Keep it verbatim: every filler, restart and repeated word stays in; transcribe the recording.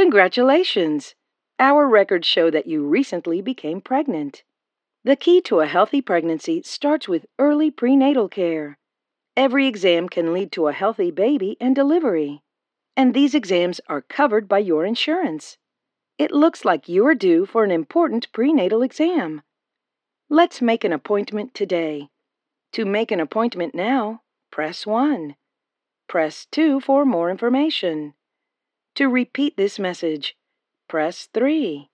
Congratulations! Our records show that you recently became pregnant. The key to a healthy pregnancy starts with early prenatal care. Every exam can lead to a healthy baby and delivery. And these exams are covered by your insurance. It looks like you're due for an important prenatal exam. Let's make an appointment today. To make an appointment now, press one. Press two for more information. To repeat this message, press three.